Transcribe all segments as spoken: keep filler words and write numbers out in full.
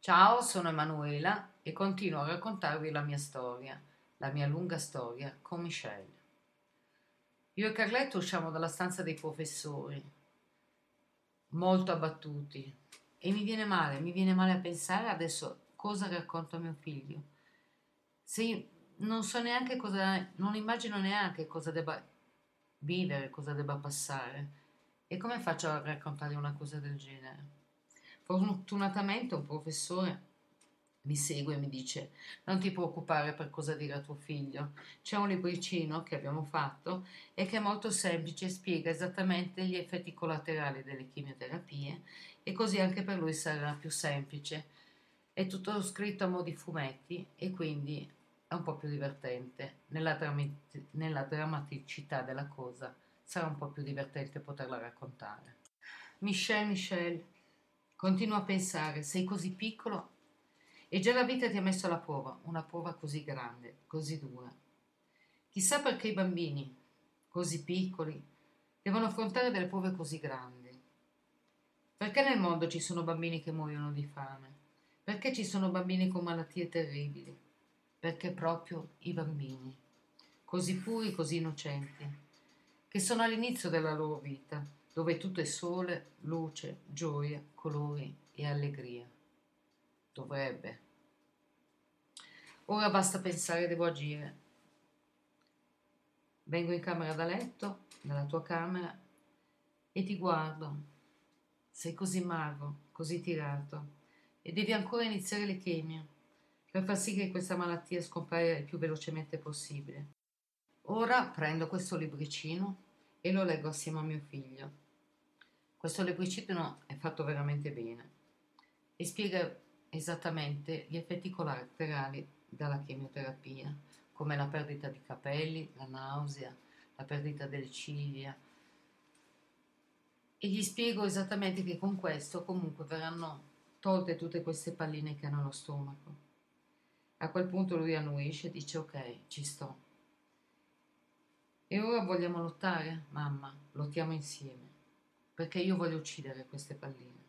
Ciao, sono Emanuela e continuo a raccontarvi la mia storia, la mia lunga storia con Michelle. Io e Carletto usciamo dalla stanza dei professori, molto abbattuti, e mi viene male, mi viene male a pensare adesso cosa racconto a mio figlio. Se io non so neanche cosa, non immagino neanche cosa debba vivere, cosa debba passare. E come faccio a raccontare una cosa del genere? Fortunatamente un professore mi segue e mi dice: non ti preoccupare per cosa dire a tuo figlio, c'è un libricino che abbiamo fatto e che è molto semplice, spiega esattamente gli effetti collaterali delle chimioterapie e così anche per lui sarà più semplice. È tutto scritto a mo' di fumetti e quindi è un po' più divertente. Nella, drammi- nella drammaticità della cosa sarà un po' più divertente poterla raccontare. Michel, Michel, continuo a pensare, sei così piccolo e già la vita ti ha messo alla prova, una prova così grande, così dura. Chissà perché i bambini, così piccoli, devono affrontare delle prove così grandi. Perché nel mondo ci sono bambini che muoiono di fame? Perché ci sono bambini con malattie terribili? Perché proprio i bambini, così puri, così innocenti, che sono all'inizio della loro vita, dove tutto è sole, luce, gioia, colori e allegria. Dovrebbe. Ora basta pensare, devo agire. Vengo in camera da letto, nella tua camera, e ti guardo. Sei così magro, così tirato, e devi ancora iniziare le chemie per far sì che questa malattia scompaia il più velocemente possibile. Ora prendo questo libricino e lo leggo assieme a mio figlio. Questo libricino è fatto veramente bene e spiega esattamente gli effetti collaterali della chemioterapia, come la perdita di capelli, la nausea, la perdita delle ciglia. E gli spiego esattamente che con questo comunque verranno tolte tutte queste palline che hanno allo stomaco. A quel punto lui annuisce e dice: ok, ci sto. E ora vogliamo lottare, mamma, lottiamo insieme, perché io voglio uccidere queste palline.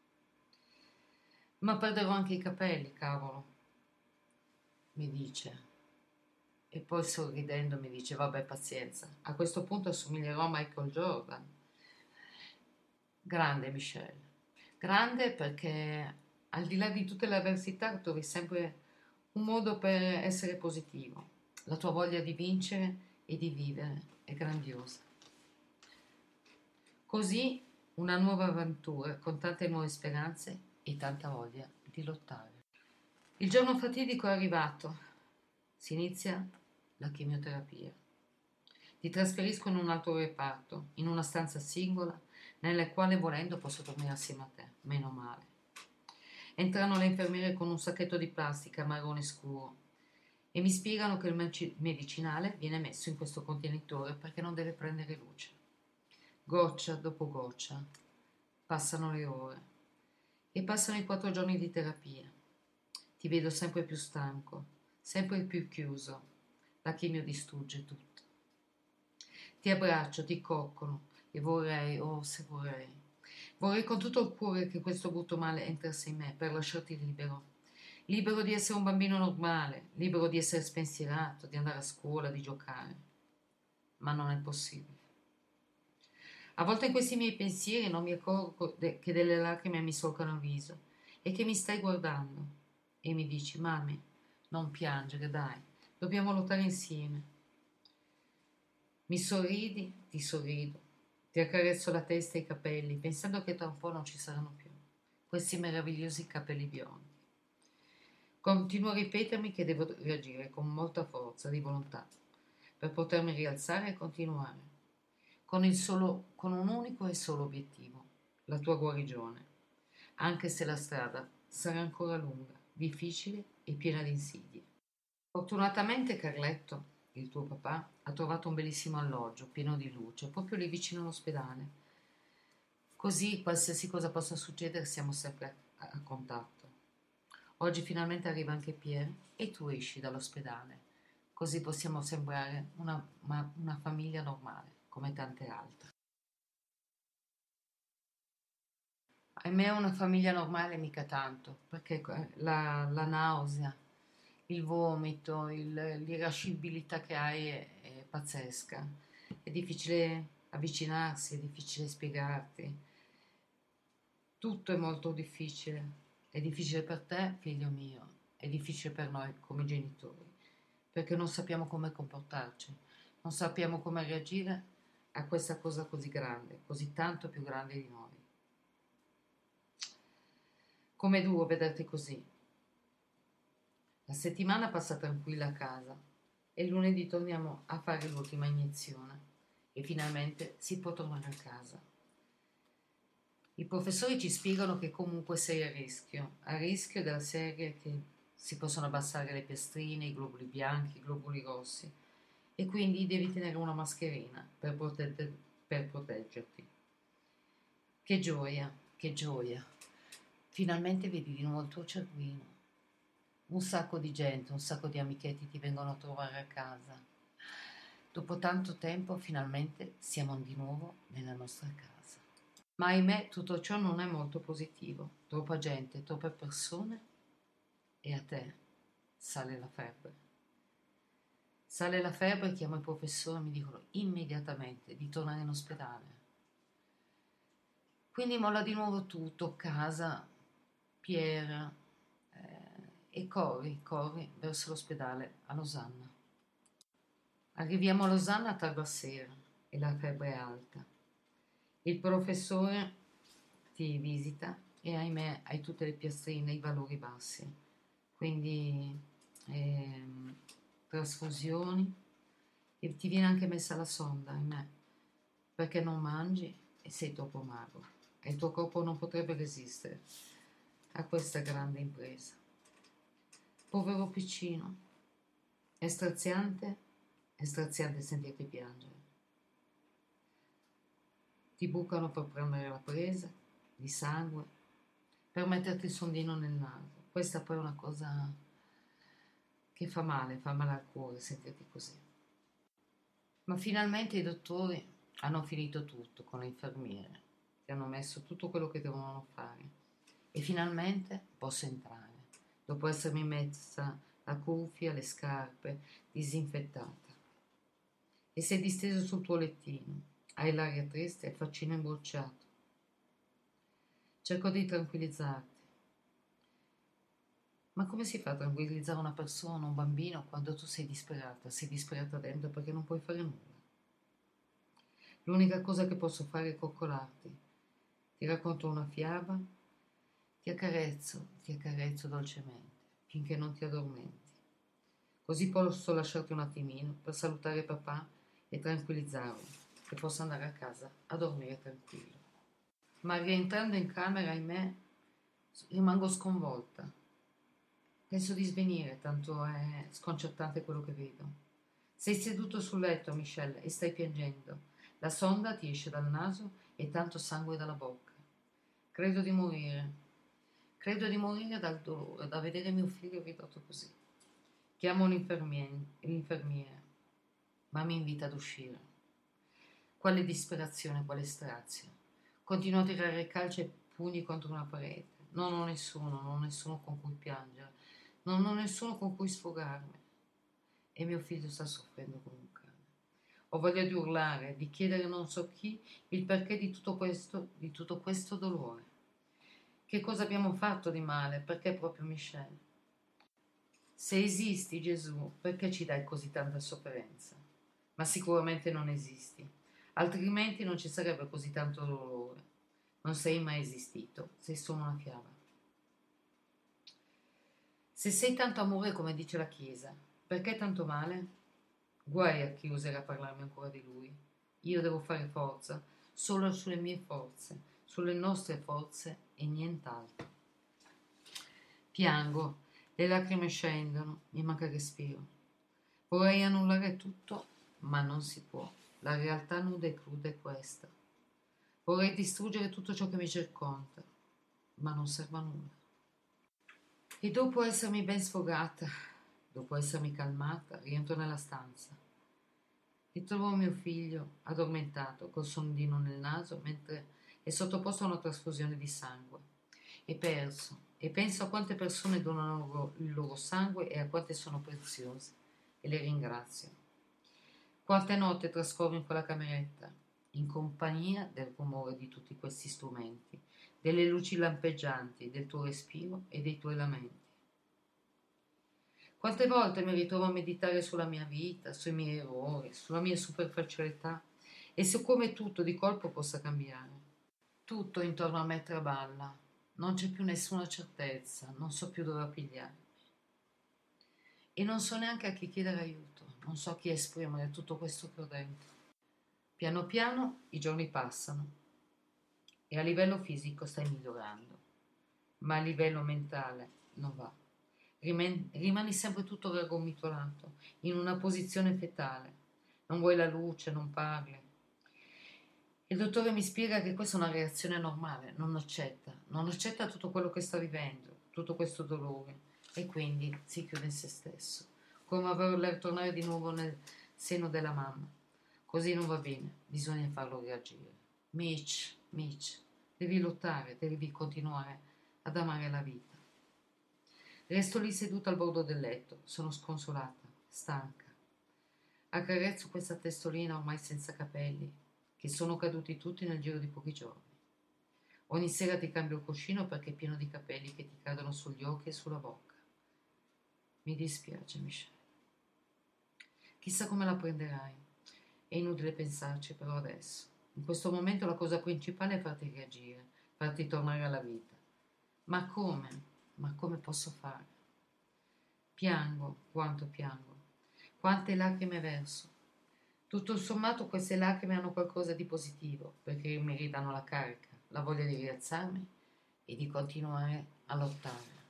Ma perderò anche i capelli, cavolo, mi dice. E poi sorridendo mi dice: vabbè, pazienza, a questo punto assomiglierò a Michael Jordan. Grande Michelle, grande perché al di là di tutte le avversità trovi sempre un modo per essere positivo. La tua voglia di vincere e di vivere è grandiosa. Così una nuova avventura con tante nuove speranze e tanta voglia di lottare. Il giorno fatidico è arrivato. Si inizia la chemioterapia. Ti trasferisco in un altro reparto, in una stanza singola, nella quale volendo posso dormire assieme a te. Meno male. Entrano le infermiere con un sacchetto di plastica marrone scuro e mi spiegano che il medicinale viene messo in questo contenitore perché non deve prendere luce. Goccia dopo goccia. Passano le ore e passano i quattro giorni di terapia. Ti vedo sempre più stanco, sempre più chiuso. La chimio distrugge tutto. Ti abbraccio, ti coccolo e vorrei, oh se vorrei, vorrei con tutto il cuore che questo brutto male entrasse in me per lasciarti libero. Libero di essere un bambino normale, libero di essere spensierato, di andare a scuola, di giocare. Ma non è possibile. A volte in questi miei pensieri non mi accorgo che delle lacrime mi solcano il viso e che mi stai guardando e mi dici: mami, non piangere, dai, dobbiamo lottare insieme. Mi sorridi, ti sorrido, ti accarezzo la testa e i capelli, pensando che tra un po' non ci saranno più questi meravigliosi capelli biondi. Continuo a ripetermi che devo reagire con molta forza di volontà per potermi rialzare e continuare, con, il solo, con un unico e solo obiettivo, la tua guarigione, anche se la strada sarà ancora lunga, difficile e piena di insidie. Fortunatamente Carletto, il tuo papà, ha trovato un bellissimo alloggio, pieno di luce, proprio lì vicino all'ospedale. Così qualsiasi cosa possa succedere siamo sempre a, a contatto. Oggi finalmente arriva anche Pierre e tu esci dall'ospedale, così possiamo sembrare una, una, una famiglia normale, come tante altre. Ahimè, una famiglia normale mica tanto, perché la, la nausea, il vomito, il- l'irascibilità che hai è, è pazzesca. È difficile avvicinarsi, è difficile spiegarti. Tutto è molto difficile. È difficile per te, figlio mio, è difficile per noi come genitori, perché non sappiamo come comportarci, non sappiamo come reagire a questa cosa così grande, così tanto più grande di noi. Come duro vederti così. La settimana passa tranquilla a casa e il lunedì torniamo a fare l'ultima iniezione e finalmente si può tornare a casa. I professori ci spiegano che comunque sei a rischio, a rischio della serie che si possono abbassare le piastrine, i globuli bianchi, i globuli rossi e quindi devi tenere una mascherina per, protegger- per proteggerti. Che gioia, che gioia. Finalmente vedi di nuovo il tuo cervino. Un sacco di gente, un sacco di amichetti ti vengono a trovare a casa. Dopo tanto tempo finalmente siamo di nuovo nella nostra casa. Ma ahimè tutto ciò non è molto positivo. Troppa gente, troppe persone e a te sale la febbre. Sale la febbre, chiamo il professore e mi dicono immediatamente di tornare in ospedale. Quindi molla di nuovo tutto, casa, Piera, eh, e corri, corri verso l'ospedale a Losanna. Arriviamo a Losanna a tarda sera e la febbre è alta. Il professore ti visita e ahimè hai tutte le piastrine, i valori bassi, quindi ehm, trasfusioni e ti viene anche messa la sonda, ahimè, perché non mangi e sei troppo magro e il tuo corpo non potrebbe resistere a questa grande impresa. Povero piccino, è straziante, è straziante sentirti piangere. Ti bucano per prendere la presa di sangue, per metterti il sondino nel naso. Questa poi è una cosa che fa male, fa male al cuore sentirti così. Ma finalmente i dottori hanno finito tutto con le infermiere, che hanno messo tutto quello che dovevano fare. E finalmente posso entrare, dopo essermi messa la cuffia, le scarpe, disinfettata. E sei disteso sul tuo lettino, hai l'aria triste e il faccino imbocciato. Cerco di tranquillizzarti. Ma come si fa a tranquillizzare una persona, un bambino, quando tu sei disperata, sei disperata dentro perché non puoi fare nulla? L'unica cosa che posso fare è coccolarti. Ti racconto una fiaba, ti accarezzo, ti accarezzo dolcemente, finché non ti addormenti. Così posso lasciarti un attimino per salutare papà e tranquillizzarlo, che possa andare a casa a dormire tranquillo. Ma rientrando in camera, ahimè, rimango sconvolta. Penso di svenire, tanto è sconcertante quello che vedo. Sei seduto sul letto, Michelle, e stai piangendo. La sonda ti esce dal naso e tanto sangue dalla bocca. Credo di morire. Credo di morire dal dolore, da vedere mio figlio ridotto così. Chiamo l'infermiere, ma mi invita ad uscire. Quale disperazione, quale strazio. Continuo a tirare calci e pugni contro una parete. Non ho nessuno, non ho nessuno con cui piangere. Non ho nessuno con cui sfogarmi. E mio figlio sta soffrendo come un cane. Ho voglia di urlare, di chiedere non so chi il perché di tutto questo, di tutto questo dolore. Che cosa abbiamo fatto di male? Perché proprio Michelle? Se esisti, Gesù, perché ci dai così tanta sofferenza? Ma sicuramente non esisti, altrimenti non ci sarebbe così tanto dolore. Non sei mai esistito, sei solo una fiaba. Se sei tanto amore come dice la Chiesa, perché tanto male? Guai a chi oserà parlarmi ancora di lui. Io devo fare forza solo sulle mie forze, sulle nostre forze e nient'altro. Piango, le lacrime scendono, mi manca il respiro. Vorrei annullare tutto, ma non si può. La realtà nuda e cruda è questa. Vorrei distruggere tutto ciò che mi circonda, ma non serve a nulla. E dopo essermi ben sfogata, dopo essermi calmata, rientro nella stanza e trovo mio figlio addormentato col sondino nel naso mentre è sottoposto a una trasfusione di sangue. E perso, e penso a quante persone donano il loro sangue e a quante sono preziose, e le ringrazio. Quante notte trascorro in quella cameretta, in compagnia del rumore di tutti questi strumenti, delle luci lampeggianti, del tuo respiro e dei tuoi lamenti. Quante volte mi ritrovo a meditare sulla mia vita, sui miei errori, sulla mia superficialità e su come tutto di colpo possa cambiare. Tutto intorno a me traballa, non c'è più nessuna certezza, non so più dove appigliarmi. E non so neanche a chi chiedere aiuto, non so a chi esprimere tutto questo che ho dentro. Piano piano i giorni passano e a livello fisico stai migliorando, ma a livello mentale non va. Rimani sempre tutto raggomitolato, in una posizione fetale. Non vuoi la luce, non parli. Il dottore mi spiega che questa è una reazione normale, non accetta, non accetta tutto quello che sta vivendo, tutto questo dolore, e quindi si chiude in se stesso, come a voler tornare di nuovo nel seno della mamma. Così non va bene, bisogna farlo reagire. Mitch, Mitch, devi lottare, devi continuare ad amare la vita. Resto lì seduta al bordo del letto, sono sconsolata, stanca. Accarezzo questa testolina ormai senza capelli, che sono caduti tutti nel giro di pochi giorni. Ogni sera ti cambio il cuscino perché è pieno di capelli che ti cadono sugli occhi e sulla bocca. Mi dispiace, Michelle. Chissà come la prenderai. È inutile pensarci però adesso. In questo momento la cosa principale è farti reagire, farti tornare alla vita. Ma come? Ma come posso fare? Piango, quanto piango, quante lacrime verso. Tutto sommato queste lacrime hanno qualcosa di positivo, perché mi ridano la carica, la voglia di rialzarmi e di continuare a lottare.